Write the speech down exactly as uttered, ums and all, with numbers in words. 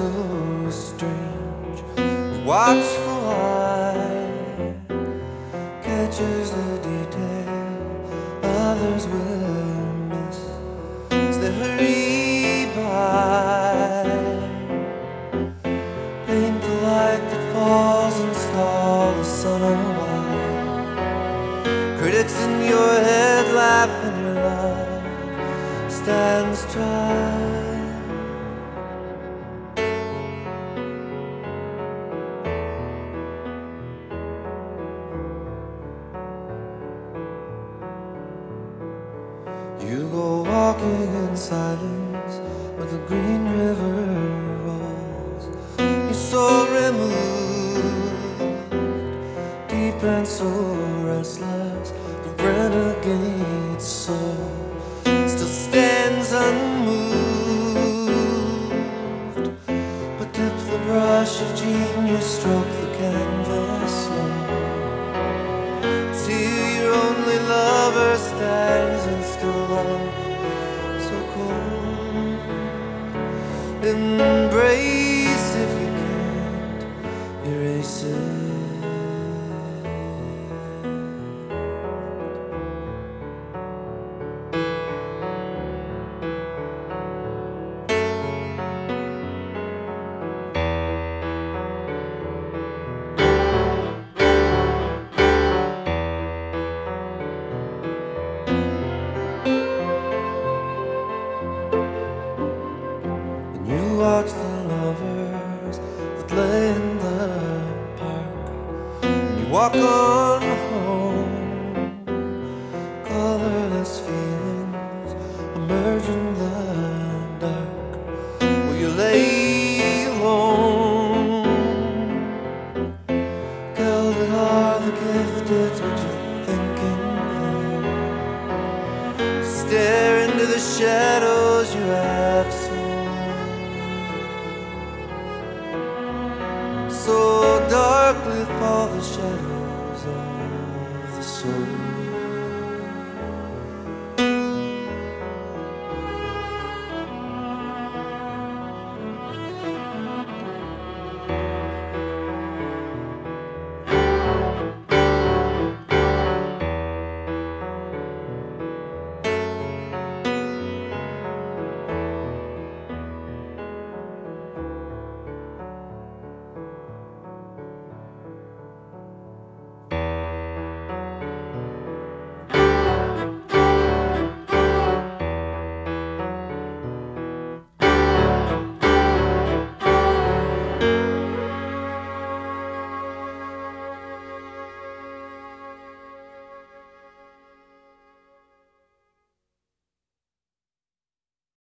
so strange. The watchful eye catches the detail others will miss as they hurry by. Paint the light that falls and stall the sun a while. Critics in your head laugh and your love stands trial. You go walking in silence where the green river rolls. You're so removed, deep and so restless. The renegade soul still stands unmoved. But dip the brush of genius, stroke the canvas slow, till your only lover stands and still love so cold. Embrace if you can't erase it. Watch the lovers that lay in the park, and you walk on home. Colorless feelings emerge in the dark, where you lay alone. Gilded are the gifted, what you thinking there? Stare into the shadows you have seen. So darkly fall the shadows of the soul.